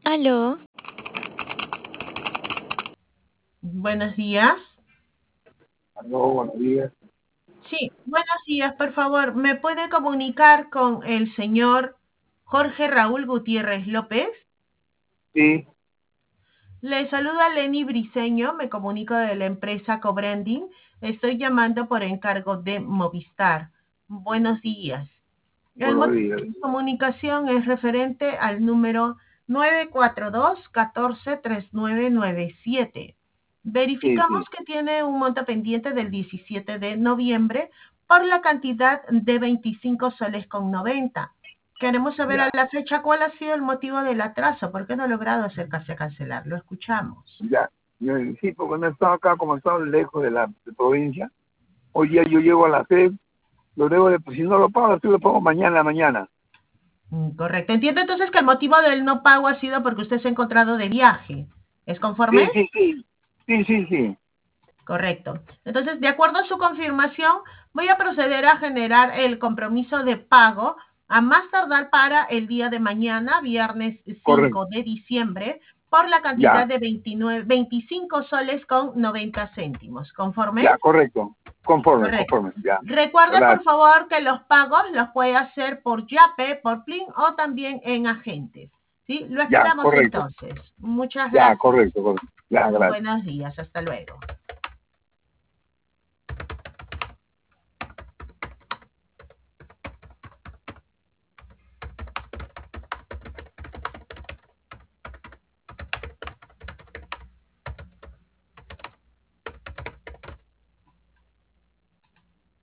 Aló, Buenos días. Aló, buenos días. Sí, buenos días, por favor. ¿Me puede comunicar con el señor Jorge Raúl Gutiérrez López? Sí, Le saluda Lenny Briceño, me comunico de la empresa Cobranding. Estoy llamando por encargo de Movistar. Buenos días. El buenos motivo días. de mi comunicación es referente al número 942-143997. Sí, sí. Verificamos que tiene un monto pendiente del 17 de noviembre por la cantidad de 25 soles con 90. Queremos saber a Ya, la fecha cuál ha sido el motivo del atraso, por qué no ha logrado acercarse a cancelar. Lo escuchamos. ya. Sí, porque no estaba acá, como estaba lejos de la provincia. Hoy día yo llego a la sede, lo debo de, pues, si no lo pago, sí lo pago mañana. Correcto. Entiendo entonces que el motivo del no pago ha sido porque usted se ha encontrado de viaje. ¿Es conforme? Sí, sí, sí. Sí, sí, sí. Correcto. Entonces, de acuerdo a su confirmación, voy a proceder a generar el compromiso de pago a más tardar para el día de mañana, viernes Correcto. 5 de diciembre, por la cantidad Ya, de 25 soles con 90 céntimos. ¿Conforme? ya, correcto. Conforme, Correcto. conforme. Ya. Recuerde, por Gracias. favor, que los pagos los puede hacer por Yape, por Plin o también en agentes. ¿Sí? Lo Ya, esperamos correcto. entonces. Muchas Ya, gracias. correcto, correcto. Ya, gracias. Buenos días. Hasta luego.